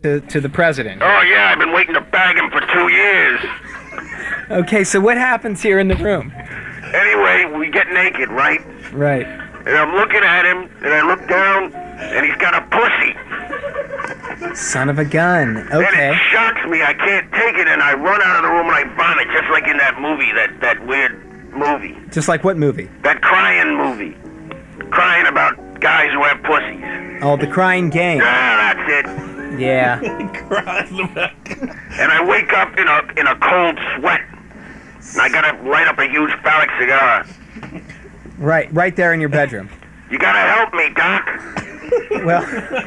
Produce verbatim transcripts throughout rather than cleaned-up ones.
to, to the president. Oh, yeah, I've been waiting to bag him for two years. Okay, so what happens here in the room? Anyway, we get naked, right? Right. And I'm looking at him, and I look down, and he's got a pussy. Son of a gun. And Okay. it shocks me. I can't take it, and I run out of the room and I vomit, just like in that movie, that, that weird movie. Just like what movie? That crying movie. Crying about guys who have pussies. Oh, The Crying Game. Ah, that's it. Yeah. And I wake up in a in a cold sweat. And I gotta light up a huge phallic cigar. Right, right there in your bedroom. You gotta help me, Doc. Well,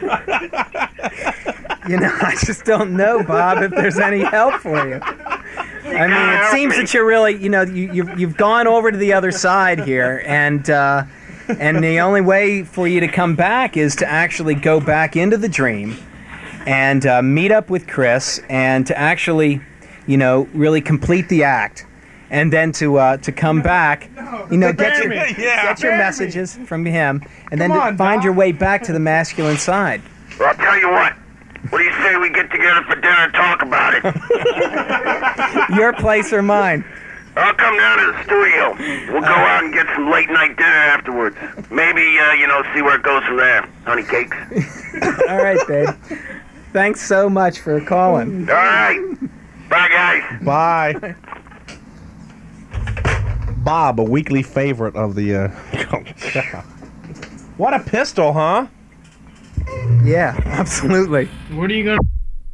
you know, I just don't know, Bob, if there's any help for you. I mean, it seems that you're really, you know, you, you've you've gone over to the other side here, and uh, and the only way for you to come back is to actually go back into the dream and uh, meet up with Chris, and to actually, you know, really complete the act, and then to uh, to come back, you know, get your get your messages from him, and then to find your way back to the masculine side. Well, I'll tell you what. What do you say we get together for dinner and talk about it? Your place or mine? I'll come down to the studio. We'll go out and get some late night dinner afterwards. Maybe, uh, you know, see where it goes from there. Honey cakes. All right, babe. Thanks so much for calling. All right. Bye, guys. Bye. Bob, a weekly favorite of the. Uh... What a pistol, huh? Yeah, absolutely. What are you gonna?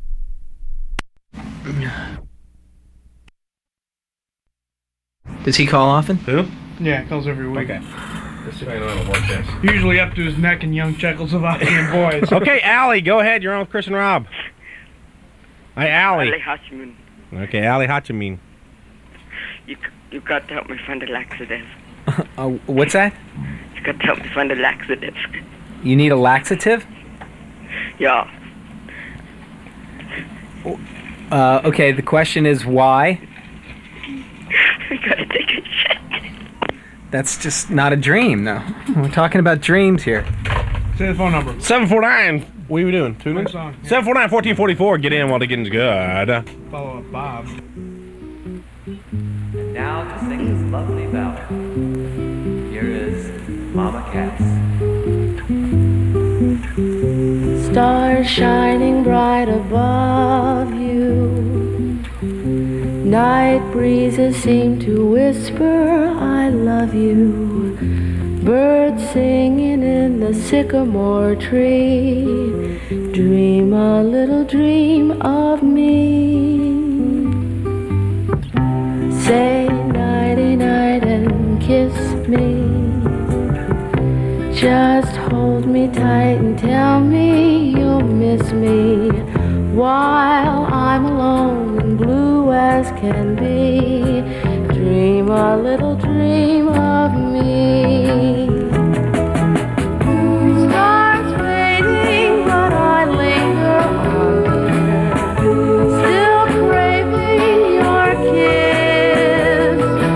Does he call often? Who? Yeah, calls every week. Okay. Usually up to his neck in young Czechoslovakian boys. Okay, Allie, go ahead. You're on with Chris and Rob. Hi, Allie. Ali Hashman, Okay, Allie Hachamin. you you got to help me find a laxative. Uh, what's that? You got to help me find a laxative. You need a laxative? Yeah. Uh, okay, the question is why? I gotta take a shit. That's just not a dream, though. We're talking about dreams here. Say the phone number. seven four nine. What are you doing? Two Next minutes? song. Yeah. seven four nine, fourteen forty-four. Get in while the getting's good. Follow up Bob. And now to sing this lovely ballad, here is Mama Cass. Stars shining bright above you. Night breezes seem to whisper, I love you. Birds singing in the sycamore tree. Dream a little dream of me. Say nighty night and kiss me. Just hold me tight and tell me you'll miss me while I'm alone and blue as can be. Dream a little dream of me. Stars fading, but I linger on, dear. Still craving your kiss.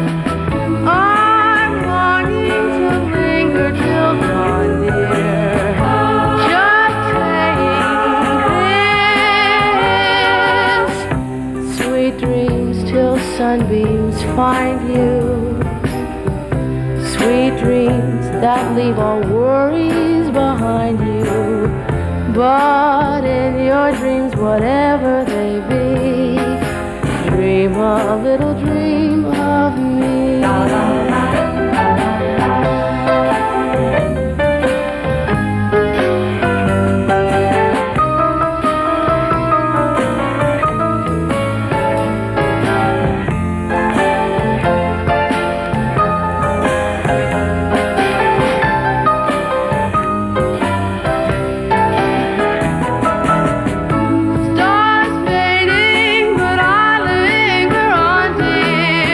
I'm longing to linger till dawn, dear. Just saying this. Sweet dreams till sunbeams find you. Sweet dreams that leave all worries behind you. But in your dreams, whatever they be, dream a little dream of me. Stars fading, but I linger on, dear.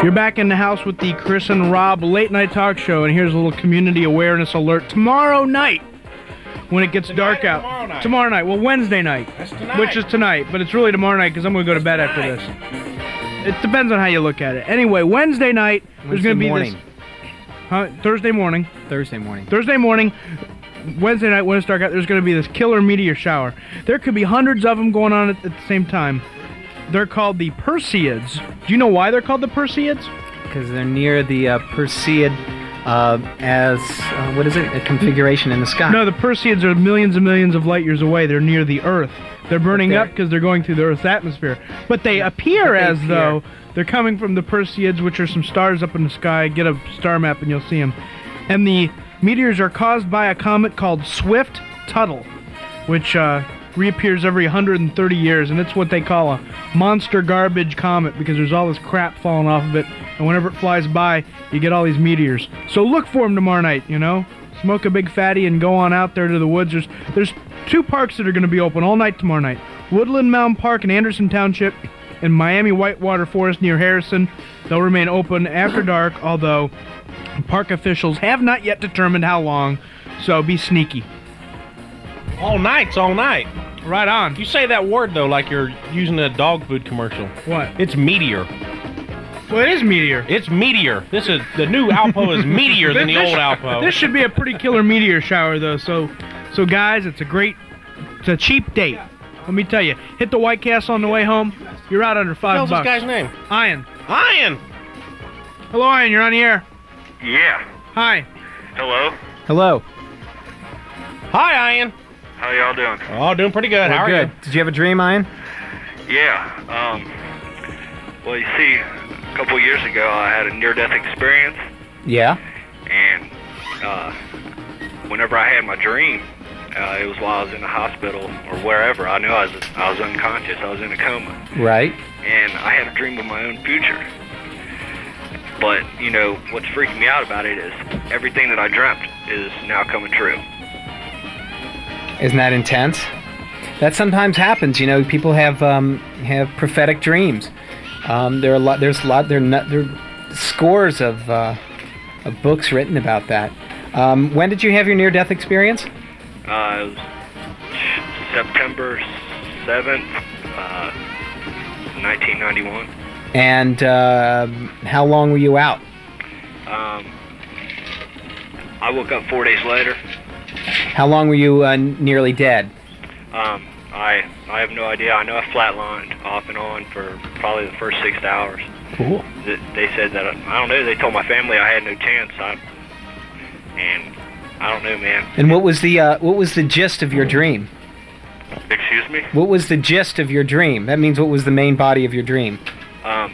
You're back in the house with the Chris and Rob Late Night Talk Show, and here's a little community awareness alert. Tomorrow night, when it gets dark out. Tomorrow night? Tomorrow night. Well, Wednesday night. That's tonight. Which is tonight, but it's really tomorrow night because I'm going to go to bed after this. It depends on how you look at it. Anyway, Wednesday night, there's going to be morning. this... Huh? Thursday morning. Thursday morning. Thursday morning, Wednesday night, when it's dark out, there's going to be this killer meteor shower. There could be hundreds of them going on at, at the same time. They're called the Perseids. Do you know why they're called the Perseids? Because they're near the uh, Perseid uh, as, uh, what is it, a configuration in the sky. No, the Perseids are millions and millions of light years away. They're near the Earth. They're burning they're- up because they're going through the Earth's atmosphere. But they appear But they as appear. though they're coming from the Perseids, which are some stars up in the sky. Get a star map and you'll see them. And the meteors are caused by a comet called Swift-Tuttle, which uh, reappears every one hundred thirty years, and it's what they call a monster garbage comet because there's all this crap falling off of it, and whenever it flies by, you get all these meteors. So look for them tomorrow night, you know? Smoke a big fatty and go on out there to the woods. There's, there's two parks that are going to be open all night tomorrow night. Woodland Mountain Park in Anderson Township and Miami Whitewater Forest near Harrison. They'll remain open after dark, although park officials have not yet determined how long, so be sneaky. All night's all night. Right on. You say that word, though, like you're using a dog food commercial. What? It's meteor. Well, it is meteor. It's meteor. This is the new Alpo is meteor than the This- old Alpo. This should be a pretty killer meteor shower, though. So, so guys, it's a great, it's a cheap date. Let me tell you, hit the White Castle on the way home. You're out under five What's this bucks. guy's name? Ian. Ian. Hello, Ian. You're on the air. Yeah. Hi. Hello. Hello. Hi, Ian. How y'all doing? Oh, doing pretty good. How We're are good. Did you have a dream, Ian? Yeah. Um. Well, you see, a couple years ago, I had a near-death experience, Yeah. and uh, whenever I had my dream, uh, it was while I was in the hospital or wherever. I knew I was I was unconscious. I was in a coma, Right. and I had a dream of my own future. But you know what's freaking me out about it is everything that I dreamt is now coming true. Isn't that intense? That sometimes happens. You know, people have um, have prophetic dreams. Um, there are a lot. There's a lot. There, are there are scores of uh, of books written about that. Um, when did you have your near-death experience? Uh, it was September seventh, uh, nineteen ninety-one. And uh, how long were you out? Um, I woke up four days later. How long were you uh, nearly dead? Um, I I have no idea. I know I flatlined off and on for probably the first six hours. Cool. Th- They said that, I don't know, they told my family I had no chance. I, and I don't know, man. And what was the uh, what was the gist of your dream? Excuse me? What was the gist of your dream? That means what was the main body of your dream? Um,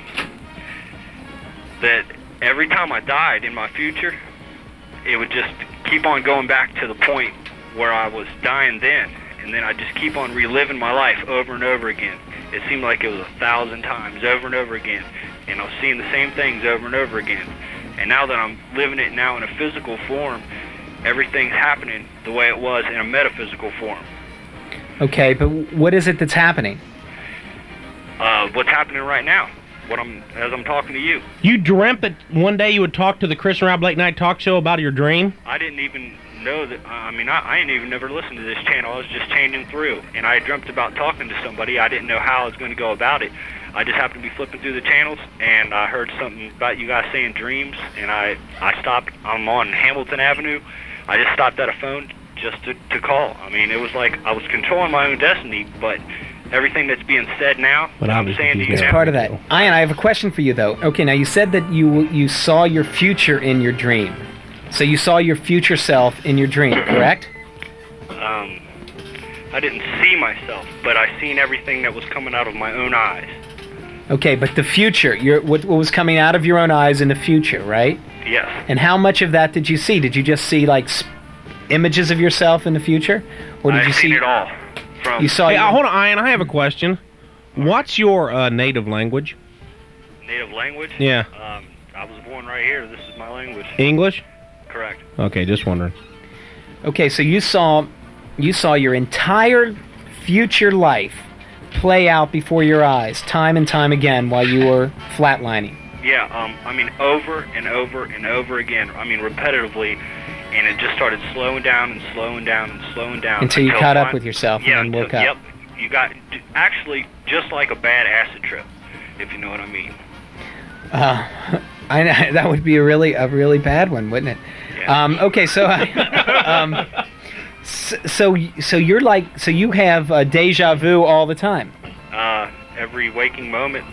that every time I died in my future, it would just keep on going back to the point where I was dying then, and then I just keep on reliving my life over and over again. It seemed like it was a thousand times over and over again, and I was seeing the same things over and over again. And now that I'm living it now in a physical form, everything's happening the way it was in a metaphysical form. Okay, but what is it that's happening? Uh, what's happening right now? What I'm as I'm talking to you. You dreamt that one day you would talk to the Chris and Rob Late Night Talk Show about your dream? I didn't even know that. I mean, I, I ain't even never listened to this channel. I was just changing through, and I dreamt about talking to somebody. I didn't know how I was going to go about it. I just happened to be flipping through the channels, and I heard something about you guys saying dreams, and I I stopped. I'm on Hamilton Avenue. I just stopped at a phone just to, to call. I mean, it was like I was controlling my own destiny, but everything that's being said now, But that I I'm was saying to you confused. It's now, part of that. Ian, I have a question for you, though. Okay, now you said that you you saw your future in your dream. So you saw your future self in your dream, correct? um, I didn't see myself, but I seen everything that was coming out of my own eyes. Okay, but the future, your what, what was coming out of your own eyes in the future, right? Yes. And how much of that did you see? Did you just see like sp- images of yourself in the future, or did I've you seen see it all. From You saw Hey, your, uh, hold on, Ian. I have a question. What's your uh, native language? native language. Yeah. Um, I was born right here. This is my language. English? Correct. Okay, just wondering. Okay, so you saw you saw your entire future life play out before your eyes, time and time again, while you were flatlining. Yeah, um, I mean, over and over and over again. I mean, repetitively, and it just started slowing down and slowing down and slowing down until you caught up with yourself yeah, and then woke until, up. Yep, you got actually just like a bad acid trip, if you know what I mean. Uh, I that would be a really a really bad one, wouldn't it? Yeah. Um, okay, so um, so so you're like so you have uh, deja vu all the time. Uh, every waking moment.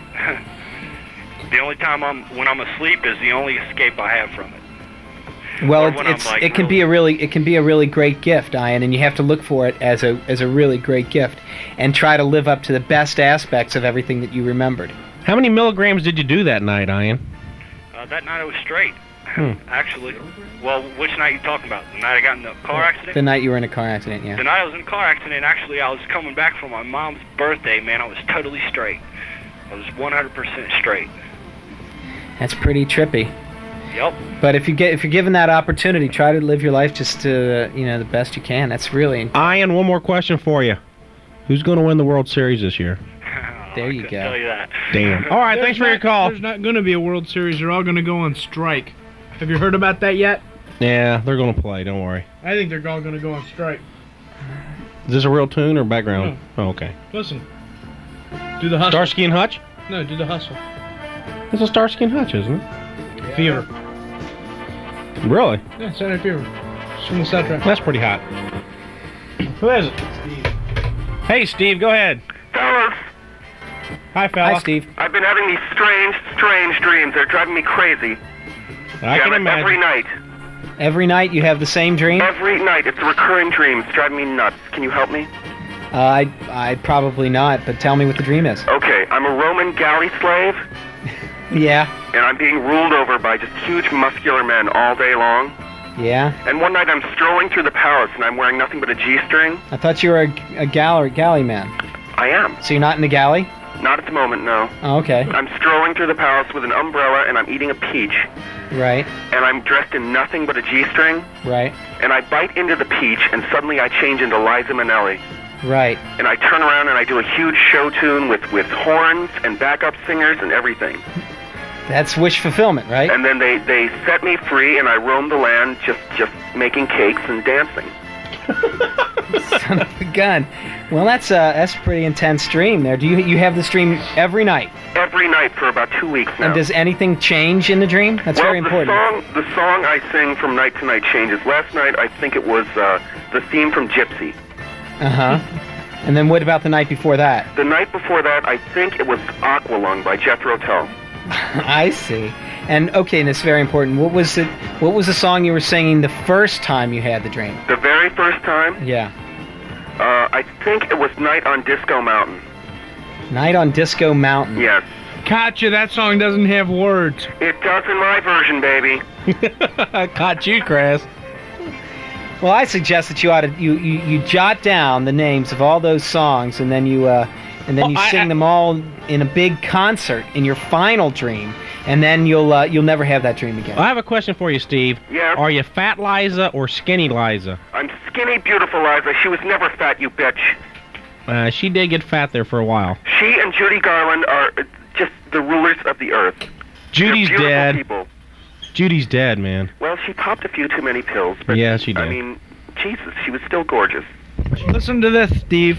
The only time I'm when I'm asleep is the only escape I have from it. Well, Or it, when I'm, it's like, it can really- be a really it can be a really great gift, Ian, and you have to look for it as a as a really great gift and try to live up to the best aspects of everything that you remembered. How many milligrams did you do that night, Ian? Uh, that night I was straight. Hmm. Actually, well, which night you talking about? The night I got in the car accident? The night you were in a car accident, yeah. The night I was in a car accident, actually, I was coming back from my mom's birthday, man. I was totally straight. I was one hundred percent straight. That's pretty trippy. Yep. But if you get if you're given that opportunity, try to live your life just to uh, you know the best you can. That's really Ian, one more question for you. Who's going to win the World Series this year? There you I couldn't go. tell you that. Damn. All right, There's thanks for not- your call. There's not going to be a World Series. They're all going to go on strike. Have you heard about that yet? Yeah, they're going to play. Don't worry. I think they're all going to go on strike. Is this a real tune or background? Oh, okay. Listen. Do the hustle. Starsky and Hutch? No, do the hustle. It's a Starsky and Hutch, isn't it? Fever. Really? Yeah, Saturday Fever. It's from the soundtrack. That's pretty hot. Who is it? Steve. Hey, Steve, go ahead. Fellas, Hi, fella. Hi, Steve. I've been having these strange, strange dreams. They're driving me crazy. I Yeah, can but imagine. Every night. Every night you have the same dream. Every night. It's a recurring dream. It's driving me nuts. Can you help me? Uh, I I probably not, but tell me what the dream is. Okay, I'm a Roman galley slave, Yeah, and I'm being ruled over by just huge, muscular men all day long. yeah. And one night I'm strolling through the palace, and I'm wearing nothing but a G-string. I thought you were a, a gallery galley man. I am. So you're not in the galley? Not at the moment, no. Oh, okay. I'm strolling through the palace with an umbrella, and I'm eating a peach. Right, And I'm dressed in nothing but a G-string, right, and I bite into the peach, and suddenly I change into Liza Minnelli. right. And I turn around and I do a huge show tune with, with horns and backup singers and everything. That's wish fulfillment, right? And then they, they set me free, and I roam the land just, just making cakes and dancing. Son of a gun. Well, that's a that's a pretty intense dream. There, do you you have this dream every night? Every night for about two weeks now. And does anything change in the dream? That's well, very important. The song, the song I sing from night to night changes. Last night, I think it was uh, the theme from Gypsy. Uh huh. And then what about the night before that? The night before that, I think it was Aqualung by Jethro Tull. I see. And okay, and it's very important. What was it? What was the song you were singing the first time you had the dream? The very first time, Yeah. uh, I think it was Night on Disco Mountain. Night on Disco Mountain. Yes. Gotcha, that song doesn't have words. It does in my version, baby. Caught you, Chris. Well, I suggest that you ought to you, you, you jot down the names of all those songs, and then you uh, and then Oh, you I- sing I- them all in a big concert in your final dream, and then you'll uh, you'll never have that dream again. I have a question for you, Steve. Yes? Are you fat Liza or skinny Liza? I'm skinny, beautiful Liza. She was never fat, you bitch. Uh, she did get fat there for a while. She and Judy Garland are uh, just the rulers of the earth. Judy's They're beautiful dead. people. Judy's dead, man. Well, she popped a few too many pills, but Yeah, she I did. mean, Jesus, she was still gorgeous. Listen to this, Steve.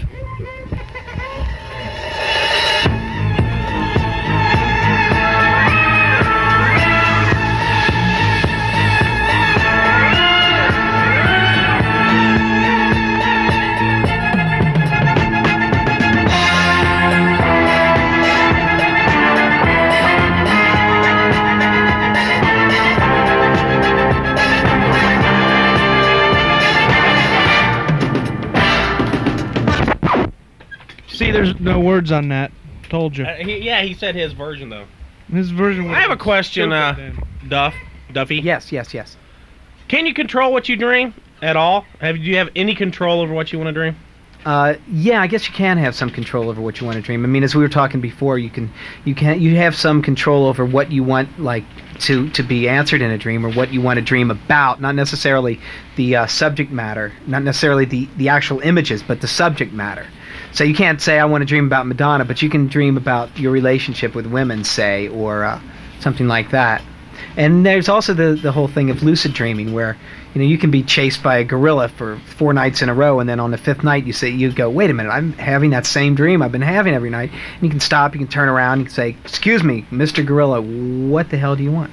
See, there's no words on that. Told you. Uh, he, yeah, he said his version, though. His version was I have a question, stupid, uh, then. Duff, Duffy. Yes, yes, yes. Can you control what you dream at all? Have do you have any control over what you want to dream? Uh, yeah, I guess you can have some control over what you want to dream. I mean, as we were talking before, you can, you can, you have some control over what you want, like to to be answered in a dream, or what you want to dream about. Not necessarily the uh, subject matter, not necessarily the the actual images, but the subject matter. So you can't say I want to dream about Madonna, but you can dream about your relationship with women, say, or uh, something like that. And there's also the the whole thing of lucid dreaming, where you know you can be chased by a gorilla for four nights in a row, and then on the fifth night you say you go, wait a minute, I'm having that same dream I've been having every night. And you can stop, you can turn around, you can say, excuse me, Mister Gorilla, what the hell do you want?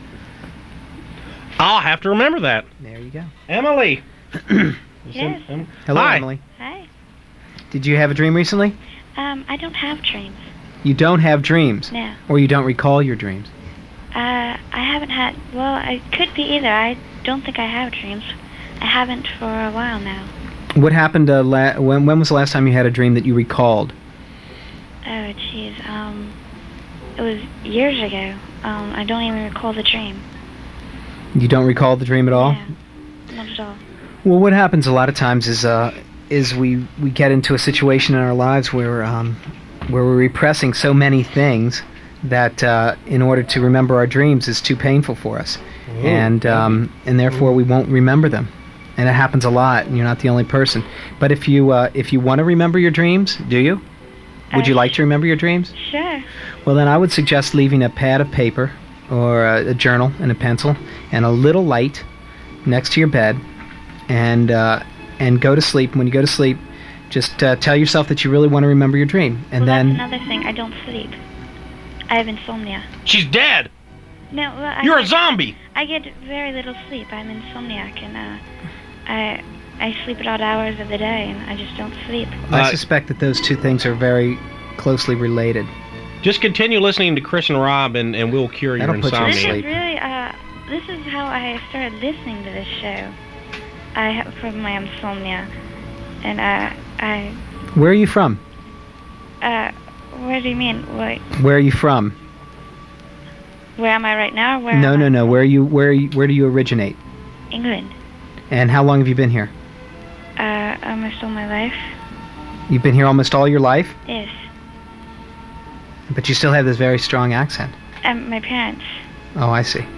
I'll have to remember that. There you go. Emily. Yes. Em- Hello, Hi. Emily. Hi. Did you have a dream recently? Um, I don't have dreams. You don't have dreams, No. or you don't recall your dreams. Uh, I haven't had. Well, I could be either. I don't think I have dreams. I haven't for a while now. What happened? Uh, la- when when was the last time you had a dream that you recalled? Oh, jeez. Um, it was years ago. Um, I don't even recall the dream. You don't recall the dream at all? Yeah, not at all. Well, what happens a lot of times is uh, is we, we get into a situation in our lives where um, where we're repressing so many things that uh, in order to remember our dreams is too painful for us, Ooh. and um, and therefore we won't remember them. And it happens a lot, and you're not the only person. But if you uh, if you want to remember your dreams, do you? Would you Uh, like to remember your dreams? Sure. Well, then I would suggest leaving a pad of paper or a, a journal and a pencil and a little light next to your bed, and uh, and go to sleep. When you go to sleep, just uh, tell yourself that you really want to remember your dream, and well, then that's another thing. I don't sleep. I have insomnia. She's dead. No, well, I You're a get, zombie. I get very little sleep. I'm insomniac, and uh, I I sleep at odd hours of the day, and I just don't sleep. I Uh, suspect that those two things are very closely related. Just continue listening to Chris and Rob, and, and we'll cure your That'll put you to This insomnia. is sleep. really uh, this is how I started listening to this show. I have from my insomnia, and uh, I Where are you from? uh, what do you mean? What? Where are you from? Where am I right now? Where No, am no, I? no. Where are you? Where are you, where do you originate? England. And how long have you been here? Uh, almost all my life. You've been here almost all your life, Yes. but you still have this very strong accent. Um, my parents. Oh, I see.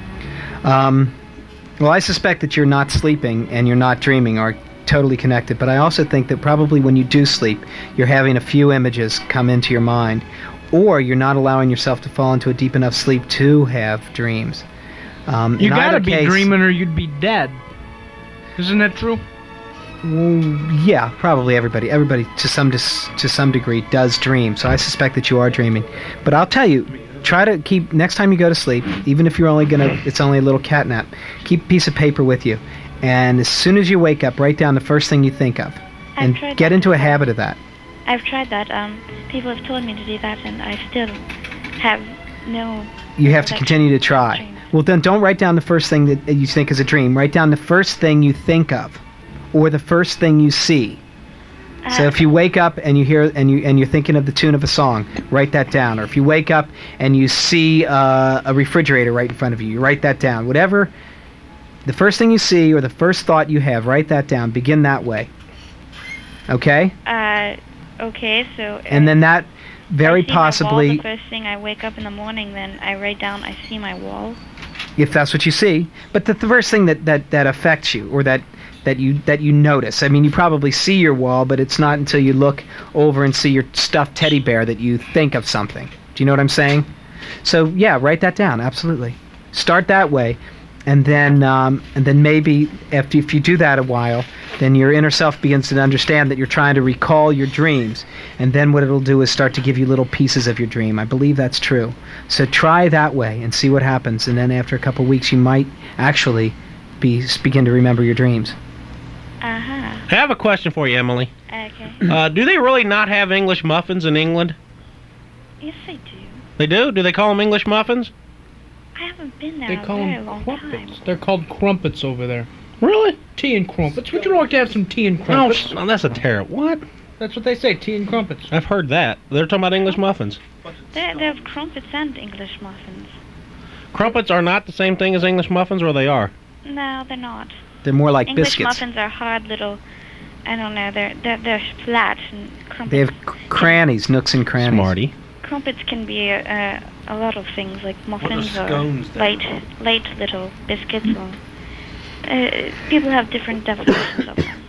Um, well, I suspect that you're not sleeping and you're not dreaming are totally connected, but I also think that probably when you do sleep, you're having a few images come into your mind, or you're not allowing yourself to fall into a deep enough sleep to have dreams. Um, You in gotta either be case- dreaming or you'd be dead. Isn't that true? Well, yeah, probably everybody. Everybody to some dis- to some degree does dream. So I suspect that you are dreaming. But I'll tell you, try to keep next time you go to sleep, even if you're only gonna, it's only a little cat nap. Keep a piece of paper with you, and as soon as you wake up, write down the first thing you think of, I've and tried get that into a before. habit of that. I've tried that. Um, people have told me to do that, and I still have no. You have to recollection continue to of try. dreams. Well, then don't write down the first thing that you think is a dream. Write down the first thing you think of, or the first thing you see. So Uh, if you wake up and you hear and you and you're thinking of the tune of a song, write that down. Or if you wake up and you see uh, a refrigerator right in front of you, you write that down. Whatever, the first thing you see or the first thought you have, write that down. Begin that way. Okay, Uh, okay, so. uh, and then that very I see my wall possibly, the first thing I wake up in the morning, then I write down. I see my wall. if that's what you see. But the, the first thing that, that, that affects you or that that you that you notice. I mean, you probably see your wall, but it's not until you look over and see your stuffed teddy bear that you think of something. Do you know what I'm saying? So yeah, write that down. Absolutely. Start that way, and then um, and then maybe after if you do that a while, then your inner self begins to understand that you're trying to recall your dreams, and then what it'll do is start to give you little pieces of your dream. I believe that's true. So try that way and see what happens, and then after a couple weeks, you might actually be begin to remember your dreams. Uh huh. I have a question for you, Emily. Okay. Uh, do they really not have English muffins in England? Yes, I do. They do? Do they call them English muffins? I haven't been there They in a call very them long crumpets. time. They're called crumpets over there. Really? Tea and crumpets. Would you like to have some tea and No, crumpets? no, that's a terrible. What? That's what they say, tea and crumpets. I've heard that. They're talking about English muffins. They they have crumpets and English muffins. Crumpets are not the same thing as English muffins, or they are? No, they're not. They're more like English biscuits. muffins are hard little. I don't know. They're they're, they're flat, and crumpets. They have c- crannies, nooks and crannies. Smarty. Crumpets can be uh, a lot of things, like muffins or scones then? light light little biscuits. Or uh, people have different definitions of them.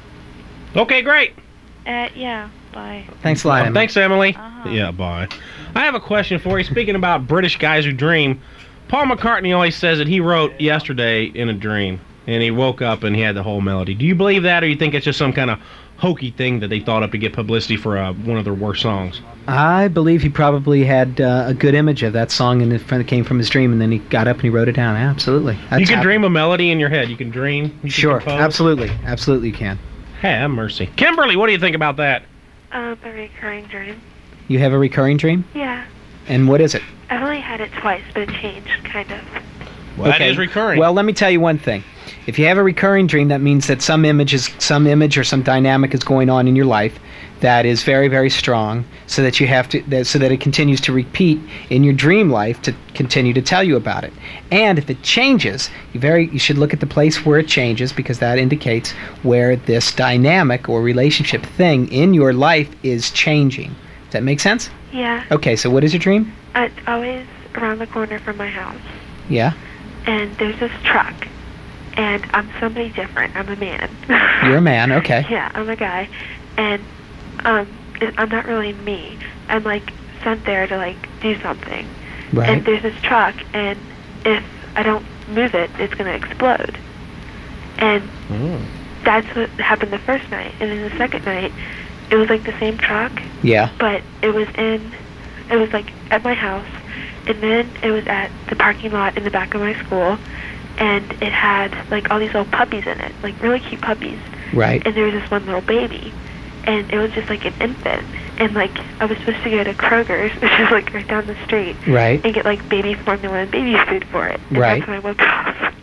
Okay, great. Uh, yeah. Bye. Thanks a lot, Emily. Thanks, Emily. Uh-huh. Yeah, bye. I have a question for you. Speaking about British guys who dream, Paul McCartney always says that he wrote Yesterday in a dream, and he woke up and he had the whole melody. Do you believe that, or you think it's just some kind of hokey thing that they thought up to get publicity for uh, one of their worst songs? I believe he probably had uh, a good image of that song, and it came from his dream, and then he got up and he wrote it down. Absolutely. That's you can hap- dream a melody in your head. You can dream. You can Sure, compose. absolutely. Absolutely you can. Have mercy. Kimberly, what do you think about that? Um, a recurring dream. You have a recurring dream? Yeah. And what is it? I've only had it twice, but it changed, kind of. Well, that is recurring. Well, let me tell you one thing. If you have a recurring dream, that means that some image is some image or some dynamic is going on in your life that is very, very strong, so that you have to, that, so that it continues to repeat in your dream life to continue to tell you about it. And if it changes, you very, you should look at the place where it changes, because that indicates where this dynamic or relationship thing in your life is changing. Does that make sense? Yeah. Okay, so what is your dream? It's always around the corner from my house. Yeah. And there's this truck. And I'm somebody different. I'm a man. You're a man, okay. Yeah, I'm a guy. And um, it, I'm not really me. I'm, like, sent there to, like, do something. Right. And there's this truck, and if I don't move it, it's going to explode. And Mm. that's what happened the first night. And then the second night, it was, like, the same truck. Yeah. But it was in, it was, like, at my house. And then it was at the parking lot in the back of my school. And it had, like, all these little puppies in it, like, really cute puppies. Right. And there was this one little baby. And it was just, like, an infant. And, like, I was supposed to go to Kroger's, which is, like, right down the street. Right. And get, like, baby formula and baby food for it. And Right. that's when I woke up.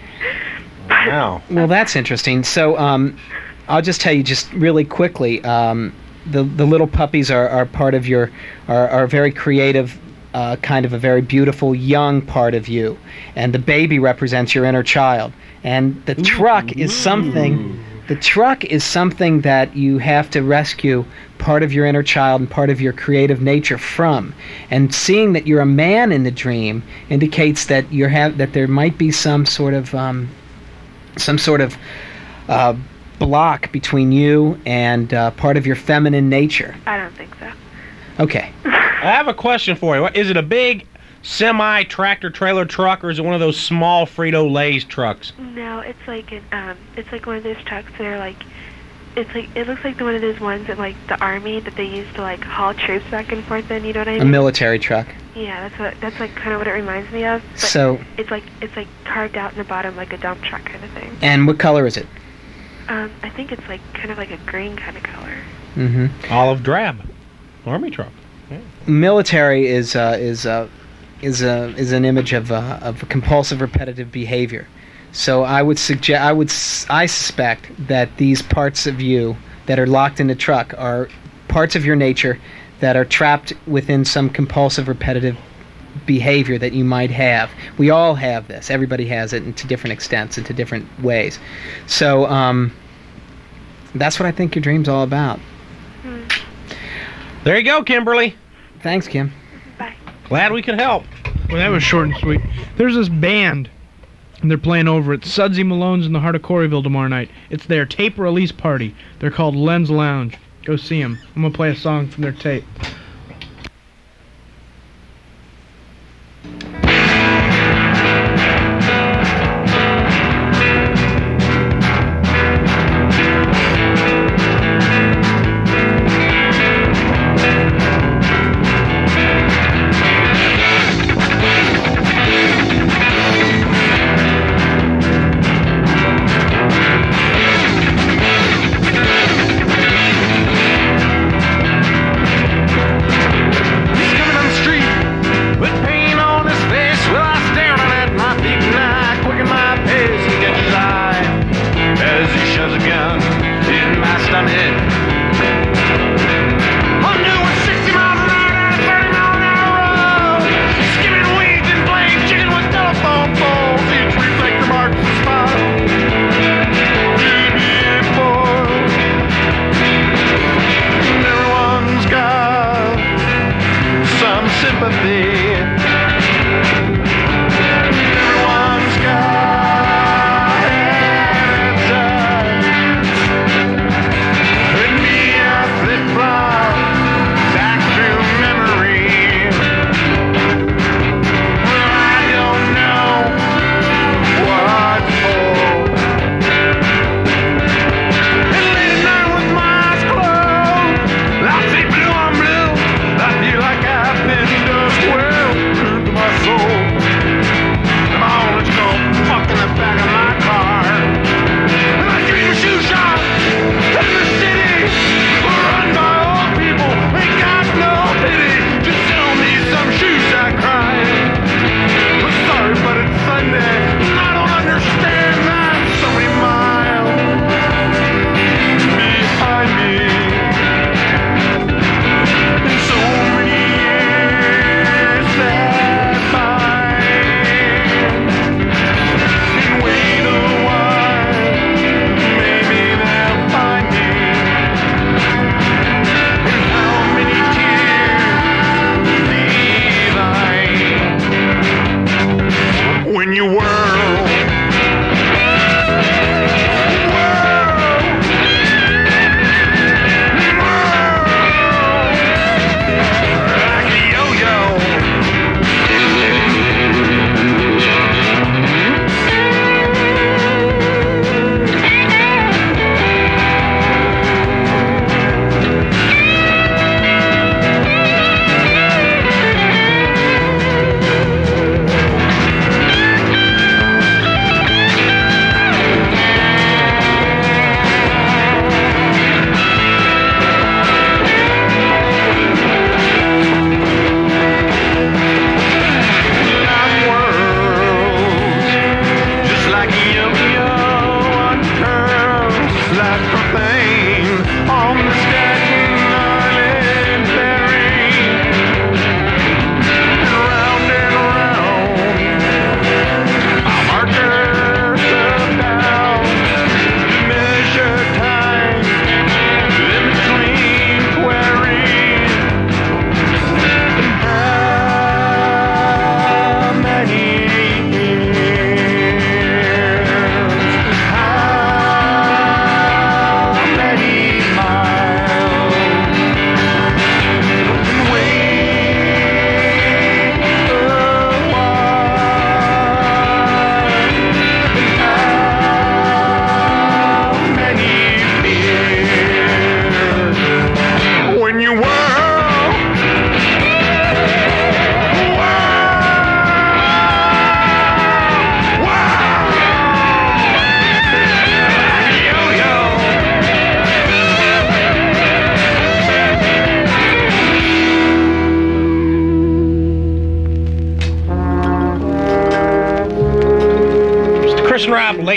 Wow. Well, that's interesting. So, um, I'll just tell you just really quickly, um, the the little puppies are, are part of your, are, are very creative, uh, kind of a very beautiful young part of you. And the baby represents your inner child. And the truck is something, the truck is something that you have to rescue part of your inner child and part of your creative nature from. And seeing that you're a man in the dream indicates that you're have, that there might be some sort of, um, some sort of uh, block between you and uh, part of your feminine nature. I don't think so. Okay. I have a question for you. What- Is it a big semi tractor trailer truck, or is it one of those small Frito-Lay's trucks? No, it's like an, um, it's like one of those trucks that are like, it's like, it looks like the one of those ones in like the army that they used to like haul troops back and forth in, you know what I mean? A military truck. Yeah, that's what, that's like kind of what it reminds me of. But So- it's like, it's like carved out in the bottom like a dump truck kind of thing. And what color is it? Um, I think it's like kind of like a green kind of color. Mm-hmm. Olive drab. Army truck. Military is uh, is uh, is a is an image of uh, of compulsive repetitive behavior. So I would suggest I would s- I suspect that these parts of you that are locked in the truck are parts of your nature that are trapped within some compulsive repetitive behavior that you might have. We all have this. Everybody has it, and to different extents and to different ways. So um, that's what I think your dream's all about. There you go, Kimberly. Thanks, Kim. Glad we could help. Well, that was short and sweet. There's this band, and they're playing over at Sudsy Malone's in the heart of Coreyville tomorrow night. It's their tape release party. They're called Lens Lounge. Go see them. I'm going to play a song from their tape.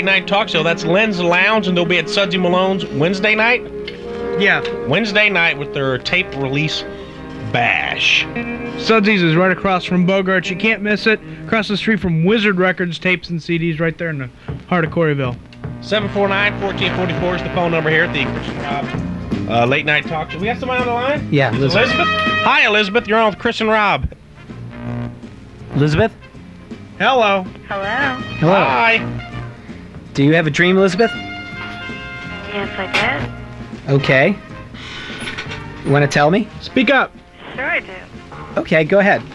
late night talk show. That's Len's Lounge, and they'll be at Sudsy Malone's Wednesday night. Yeah. Wednesday night with their tape release bash. Sudsy's is right across from Bogart's. You can't miss it. Across the street from Wizard Records, tapes and C Ds, right there in the heart of Coreyville. seven four nine, one four four four is the phone number here at the Chris and Rob uh, late night talk show. We have somebody on the line? Yeah, Elizabeth. Elizabeth? Hi, Elizabeth. You're on with Chris and Rob. Elizabeth? Hello. Hello. Hello. Hi. Do you have a dream, Elizabeth? Yes, I Okay. You want to tell me? Speak up. did. Sure I do. Okay, go ahead.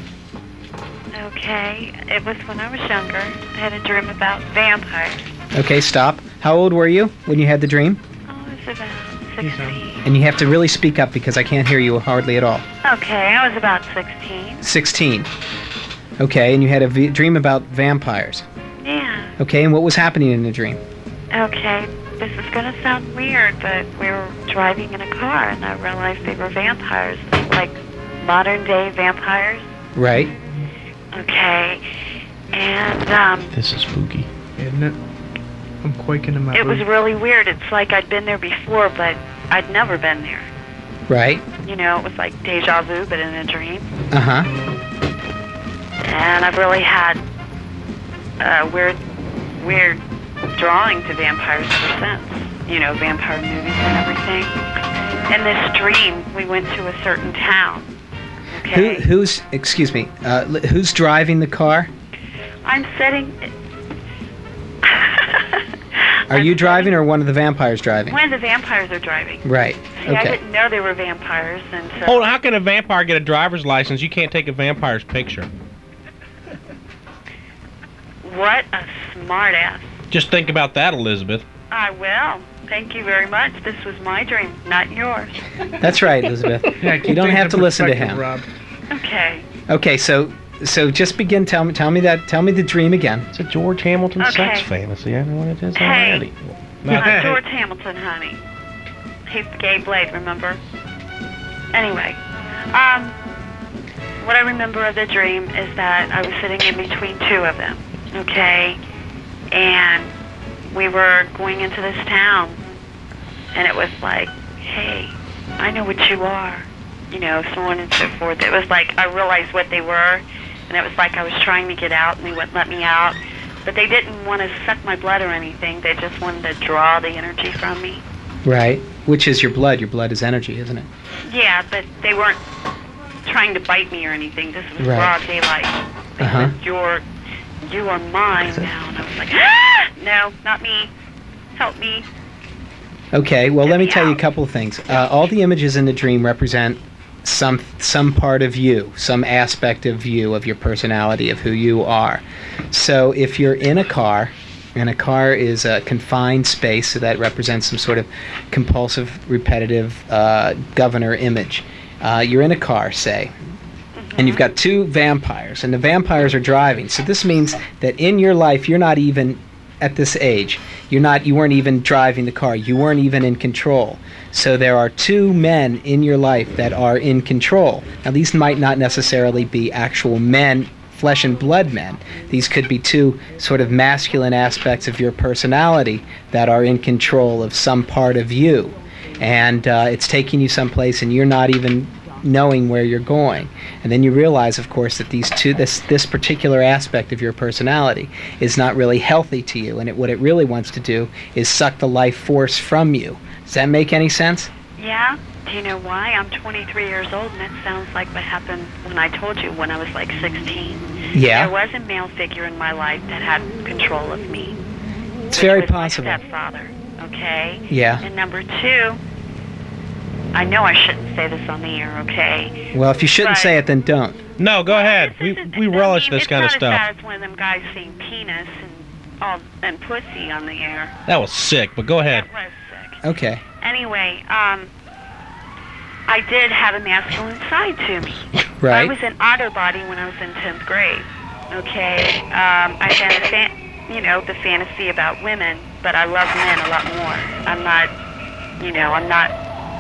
Okay. It was when I was younger. I had a dream about vampires. Okay, stop. How old were you when you had the dream? Oh, I was about sixteen. And you have to really speak up because I can't hear you hardly at all. Okay, I was about sixteen. sixteen. Okay, and you had a v- dream about vampires. Yeah. Okay, and what was happening in the dream? Okay, this is going to sound weird, but we were driving in a car, and I realized they were vampires, like modern-day vampires. Right. Okay, and um, This is spooky. Isn't it? I'm quaking in my it was boots. really weird. It's like I'd been there before, but I'd never been there. Right. You know, it was like deja vu, but in a dream. Uh-huh. And I've really had a weird, weird drawing to vampires ever since. You know, vampire movies and everything. In this dream, we went to a certain town. Okay. Who, who's, excuse me, uh, l- who's driving the car? I'm sitting. Are you driving or one of the vampires driving? When the vampires are driving. Right. See, I Okay. didn't know they were vampires, and so. Hold on, how can a vampire get a driver's license? You can't take a vampire's picture. What a smart ass. Just think about that, Elizabeth. I will. Thank you very much. This was my dream, not yours. That's right, Elizabeth. Yeah, keep You don't things have in to listen to perspective, him. Rob. Okay. Okay, so so just begin. Tell me, tell me that. Tell me the dream again. It's a George Hamilton Okay. sex fantasy. I know what it is Hey. already. Uh, George Hamilton, honey. He's the gay blade, remember? Anyway, um, what I remember of the dream is that I was sitting in between two of them, okay? And we were going into this town, and it was like, hey, I know what you are, you know, so on and so forth. It was like I realized what they were, and it was like I was trying to get out, and they wouldn't let me out. But they didn't want to suck my blood or anything. They just wanted to draw the energy from me. Right. Which is your blood. Your blood is energy, isn't it? Yeah, but they weren't trying to bite me or anything. This was Right. broad daylight. They Uh-huh. said, you're, you are mine now. And I was like, ah! No, not me. Help me. Okay. Well, let me me tell you a out. couple of things. Uh, all the images in the dream represent some some part of you, some aspect of you, of your personality, of who you are. So if you're in a car, and a car is a confined space, so that represents some sort of compulsive, repetitive uh, governor image. Uh, you're in a car, say, and you've got two vampires, and the vampires are driving. So this means that in your life, you're not even at this age. You're not. You weren't even driving the car. You weren't even in control. So there are two men in your life that are in control. Now these might not necessarily be actual men, flesh and blood men. These could be two sort of masculine aspects of your personality that are in control of some part of you, and uh, it's taking you someplace, and you're not even knowing where you're going. And then you realize, of course, that these two, this this particular aspect of your personality is not really healthy to you, and it, what it really wants to do is suck the life force from you. Does that make any sense? Yeah? Do you know why? I'm twenty-three years old, and that sounds like what happened when I told you when I was like sixteen. Yeah. There was a male figure in my life that had control of me. It's very It was possible. my stepfather, okay? Yeah. And number two, I know I shouldn't say this on the air, okay? Well, if you shouldn't Right. say it, then don't. No, go ahead. We we relish this kind of It's not stuff. as bad as one of them guys saying penis and all and pussy on the air. That was sick, but go ahead. That was sick. Okay. Anyway, um, I did have a masculine side to me. I Right. was in auto body when I was in tenth grade. Okay, um, I had a fan, you know, the fantasy about women, but I love men a lot more. I'm not, you know, I'm not.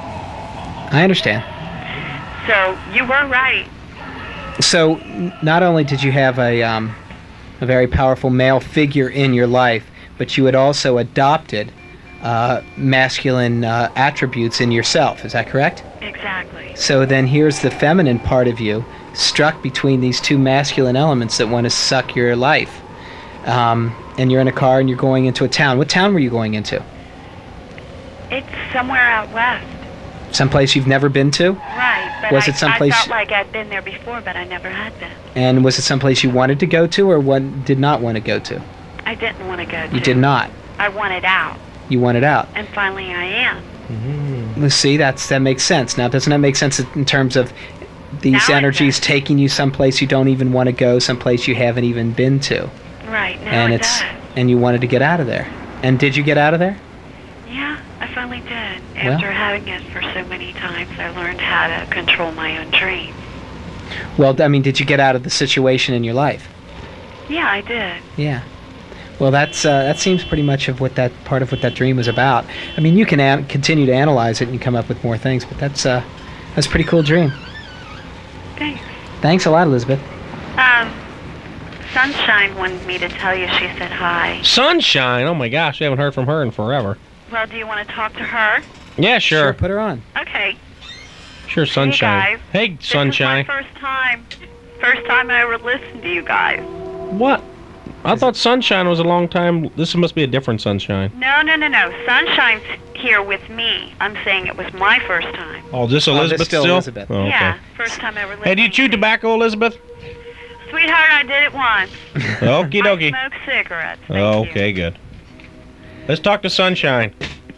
I understand. So you were right. So, n- not only did you have a um, a very powerful male figure in your life, but you had also adopted uh, masculine uh, attributes in yourself. Is that correct? Exactly. So then here's the feminine part of you struck between these two masculine elements that want to suck your life. Um, and you're in a car and you're going into a town. What town were you going into? It's somewhere out west. Someplace you've never been to? Right, but Was I, it someplace- I felt like I'd been there before, but I never had been. And was it someplace you wanted to go to or one did not want to go to? I didn't want to go to. You did not. I wanted out, You wanted out. and finally I am. Well, see, that's that makes sense. Now, doesn't that make sense in terms of these Now it energies taking you someplace you don't even want to go, someplace you haven't even been to? Right, now and it it's does. and you wanted to get out of there. And did you get out of there? Yeah, I finally did. Well. After having it for so many times, I learned how to control my own dreams. Well, I mean, did you get out of the situation in your life? Yeah, I did. Yeah. Well, that's uh, that seems pretty much of what that part of what that dream was about. I mean, you can an- continue to analyze it and come up with more things, but that's uh, that's a pretty cool dream. Thanks. Thanks a lot, Elizabeth. Um, Sunshine wanted me to tell you she said hi. Sunshine. Oh my gosh, we haven't heard from her in forever. Well, do you want to talk to her? Yeah, sure. Put her on. Okay. Sure, Sunshine. Hey, guys. Hey, Sunshine. This is my first time. First time I ever listened to you guys. What? I thought Sunshine was a long time. This must be a different Sunshine. No, no, no, no. Sunshine's here with me. I'm saying it was my first time. Oh, this Oh, this Elizabeth still still? Elizabeth. Oh, okay. Yeah, first time ever listening. Hey, do you chew tobacco, Elizabeth? Sweetheart, I did it once. Okie dokie. I smoke cigarettes. Thank Oh, you. okay, good. Let's talk to Sunshine.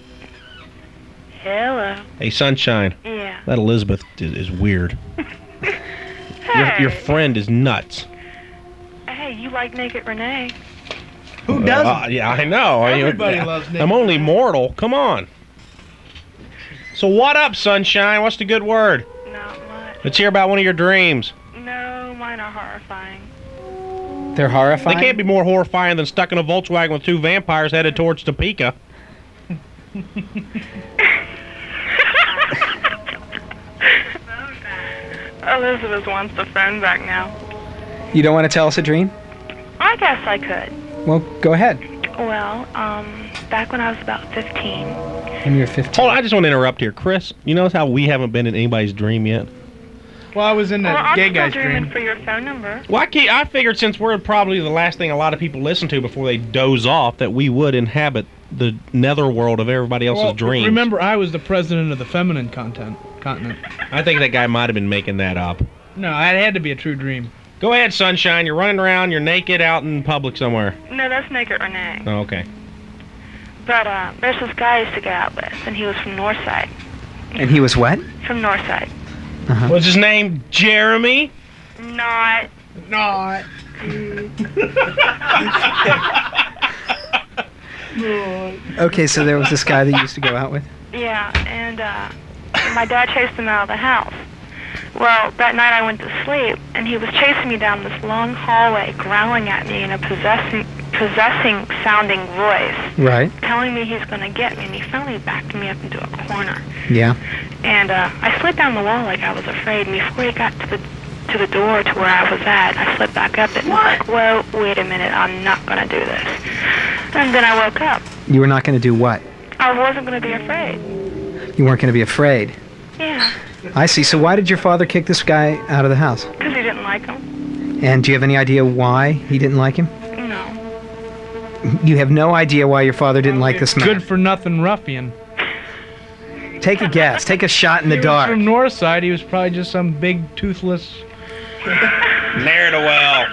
Hello. Hey, Sunshine. Yeah. That Elizabeth is, is weird. Your, your friend is nuts. Hey, you like Naked Renee? Who Uh, doesn't? uh, yeah, I know. I- Everybody I, loves Naked I'm only mortal. Come on. So what up, Sunshine? What's the good word? Not much. Let's hear about one of your dreams. No, mine are horrifying. They're horrifying. They can't be more horrifying than stuck in a Volkswagen with two vampires headed towards Topeka. Elizabeth wants the phone back now. You don't want to tell us a dream? I guess I could. Well, go ahead. Well, um, back when I was about fifteen. When you're fifteen. Hold on, I just want to interrupt here. Chris, you notice how we haven't been in anybody's dream yet? Well, I was in the Well, I'm gay still guy's dreaming dream. for your phone number. Well, I, keep, I figured since we're probably the last thing a lot of people listen to before they doze off, that we would inhabit the netherworld of everybody else's Well, dreams. remember, I was the president of the feminine content continent. I think that guy might have been making that up. No, it had to be a true dream. Go ahead, Sunshine. You're running around. You're naked out in public somewhere. No, that's Naked Renee. Oh, okay. But uh, there's this guy I used to go out with, and he was from Northside. And he was what? From Northside. Uh-huh. What's his name? Jeremy? Not. Not. Okay, so there was this guy that you used to go out with? Yeah, and uh, my dad chased him out of the house. Well, that night I went to sleep, and he was chasing me down this long hallway, growling at me in a possessing, possessing sounding voice, Right. telling me he's going to get me, and he finally backed me up into a corner. Yeah. And uh, I slid down the wall like I was afraid, and before he got to the to the door to where I was at, I slid back up it and was like, whoa, wait a minute, I'm not going to do this. And then I woke up. You were not going to do what? I wasn't going to be afraid. You weren't going to be afraid. Yeah, I see. So why did your father kick this guy out of the house? because he didn't like him. And do you have any idea why he didn't like him? No. You have no idea why your father didn't like this man. Good for nothing ruffian. Take a guess. Take a shot in the He was dark. from Northside. He was probably just some big toothless. Ne'er-do-well.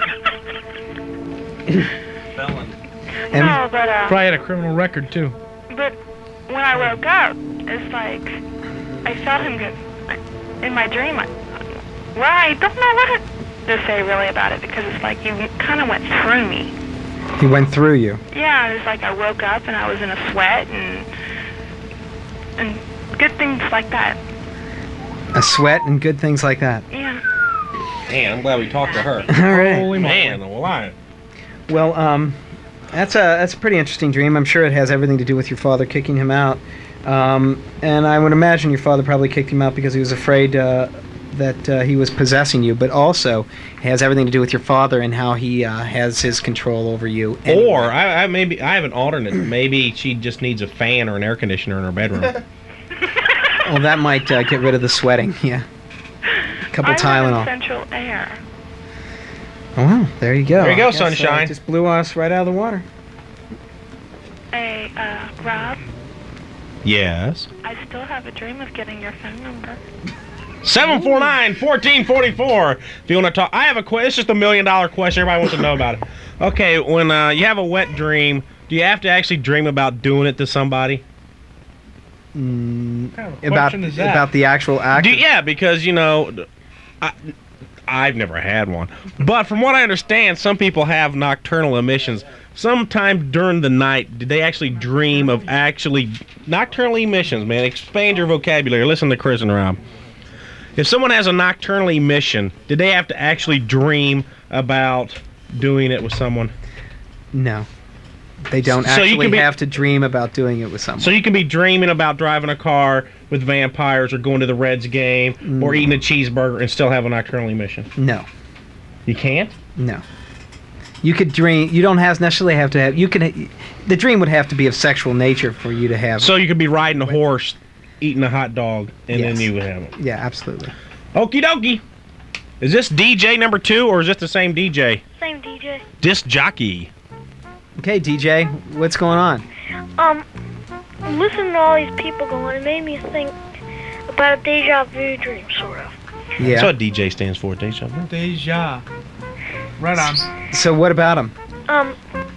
And No, but uh, Probably had a criminal record too. but when I woke up, it's like I felt him get in my dream. I, well, I don't know what to say really about it because it's like you kind of went through me. he went through you. Yeah, it was like I woke up and I was in a sweat and and good things like that. A sweat and good things like that. Yeah. Man, I'm glad we talked to her. All right. Holy moly. Man, why? Well, um, that's a that's a pretty interesting dream. I'm sure it has everything to do with your father kicking him out. Um, and I would imagine your father probably kicked him out because he was afraid uh, that uh, he was possessing you, but also has everything to do with your father and how he uh, has his control over you. Anyway. Or I, I maybe I have an alternate. Maybe she just needs a fan or an air conditioner in her bedroom. Well, that might uh, get rid of the sweating. Yeah, a couple I Tylenol. live in Central Air. Oh, well, there you go. There you go, I guess, uh, sunshine. just blew us right out of the water. Hey, uh, Rob, Yes. I still have a dream of getting your phone number. seven four nine, one four four four. If you want to talk, I have a question. It's just a million dollar question. Everybody wants to know about it. Okay, when uh, you have a wet dream, do you have to actually dream about doing it to somebody? Mm, What kind of about question is that? about the actual act. Do, yeah, because you know, I, I've never had one, but from what I understand, some people have nocturnal emissions. Sometime during the night, did they actually dream of actually nocturnal emissions? Man, expand your vocabulary. Listen to Chris and Rob. If someone has a nocturnal emission, did they have to actually dream about doing it with someone? No, they don't So you actually can be- have to dream about doing it with someone. So you can be dreaming about driving a car with vampires or going to the Reds game or Mm. eating a cheeseburger and still have a nocturnal emission. No, You can't? no. You could dream. You don't have necessarily have to have. You can. The dream would have to be of sexual nature for you to have. So you could be riding a horse, eating a hot dog, and Yes. then you would have it. Yeah, absolutely. Okie dokie. Is this D J number two or is this the same D J? Same D J. Disc jockey. Okay, D J, what's going on? Um, listening to all these people going, it made me think about a deja vu dream, sort of. Yeah. That's what D J stands for, deja vu. Deja. Right on. So what about him? Um,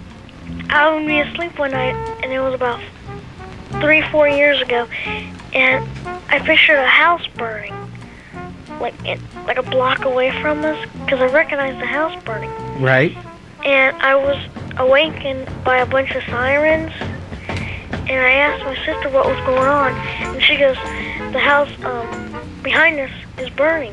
I would be asleep one night, and it was about three, four years ago, and I pictured a house burning, like it, like a block away from us, because I recognized the house burning. Right. And I was awakened by a bunch of sirens, and I asked my sister what was going on, and she goes, the house um, behind us is burning.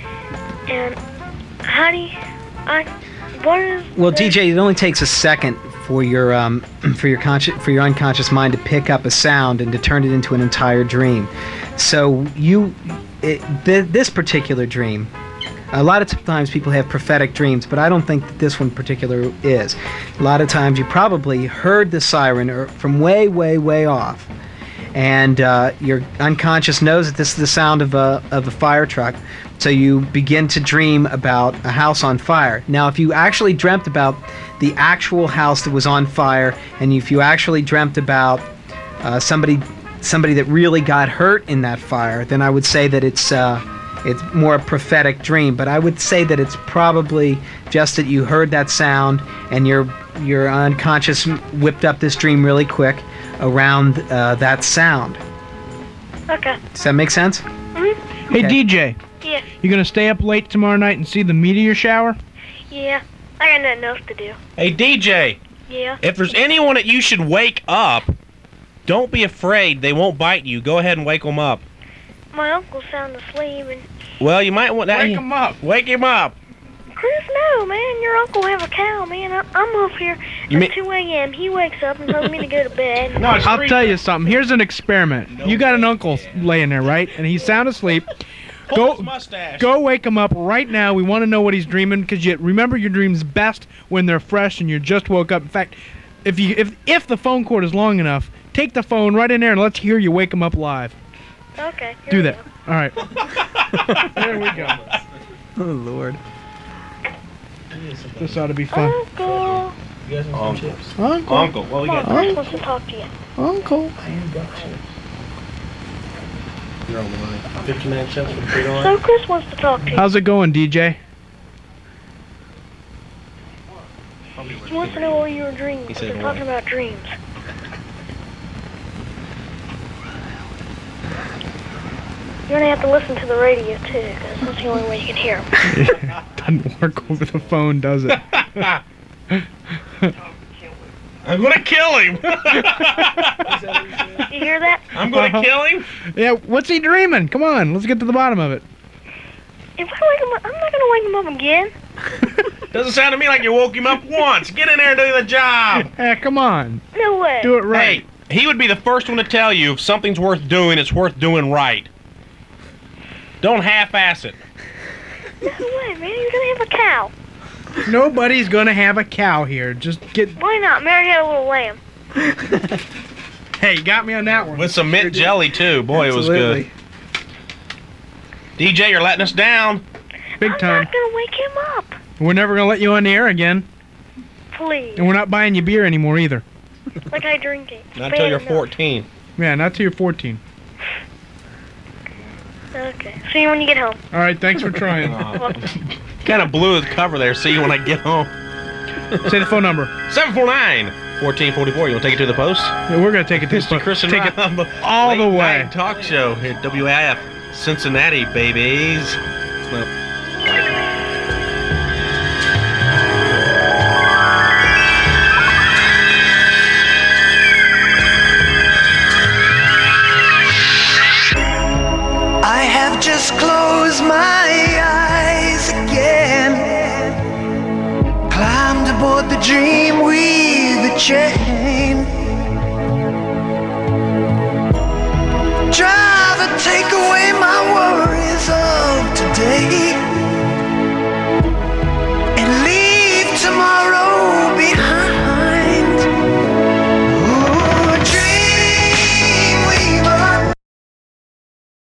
And how do you, I, what is... Well, this? D J, it only takes a second for your um, for your conscious for your unconscious mind to pick up a sound and to turn it into an entire dream. So you, it, th- this particular dream, a lot of times people have prophetic dreams, but I don't think that this one particular is. A lot of times you probably heard the siren or from way, way, way off, and uh, your unconscious knows that this is the sound of a of a fire truck. So you begin to dream about a house on fire. Now, if you actually dreamt about the actual house that was on fire, and if you actually dreamt about uh, somebody somebody that really got hurt in that fire, then I would say that it's uh, it's more a prophetic dream. But I would say that it's probably just that you heard that sound and your your unconscious whipped up this dream really quick around uh, that sound. Okay. Does that make sense? Mm-hmm. Hey, Okay. D J. Yeah. You gonna stay up late tomorrow night and see the meteor shower? Yeah. I got nothing else to do. Hey, D J, Yeah. if there's anyone that you should wake up, don't be afraid. They won't bite you. Go ahead and wake them up. My uncle's sound asleep, and Well, you might want that. Wake him up. Wake him up. Chris, no, man, your uncle have a cow, man. I, I'm up here You at mean- two a.m. He wakes up and tells me to go to bed. No, it's I'll free- tell you something. Here's an experiment. You got an uncle laying there, right? And he's sound asleep. Pull Go, his mustache. go wake him up right now. We want to know what he's dreaming, because you remember your dreams best when they're fresh and you just woke up. In fact, if you if if the phone cord is long enough, take the phone right in there and let's hear you wake him up live. Okay. here Do we that. go. All right. There we go. Oh Lord. This ought to be fun. Uncle. Uncle. Uncle. Uncle. What we Come on, got? Chris wants to talk to you. Uncle. You're on the line. fifty-nine cents for the free line. So Chris wants to talk to you. How's it going, D J? He wants to know what you were dreaming. He said We're what? talking about dreams. You're gonna have to listen to the radio too, because that's the only way you can hear him. Doesn't work over the phone, does it? I'm gonna kill him. You hear that? I'm gonna kill him. Yeah, what's he dreaming? Come on, let's get to the bottom of it. If I wake him up, I'm not gonna wake him up again. Doesn't sound to me like you woke him up once. Get in there and do the job. Eh, come on. No way. Do it right. Hey, he would be the first one to tell you if something's worth doing, it's worth doing right. Don't half-ass it. No way, man. You're gonna have a cow. Nobody's gonna have a cow here. Just get. Why not? Mary had a little lamb. Hey, you got me on that one. With some mint jelly too. Boy, Absolutely. it was good. D J, you're letting us down. Big I'm time. not gonna wake him up. We're never gonna let you on the air again, Please. and we're not buying you beer anymore either. Like I drink it. Not Bad till you're enough. fourteen. Yeah, not till you're fourteen. Okay. See you when you get home. All right, thanks for trying. Kind of blew the cover there. See you when I get home. Say the phone number. seven four nine, one four four four. You want to take it to the post? Yeah, we're gonna take it to Mister the Chris and take it Rob, all late the way. night talk show at W I F Cincinnati, babies. Well, I have just closed my eyes again. Climbed aboard the dream with a chain. Driver, take away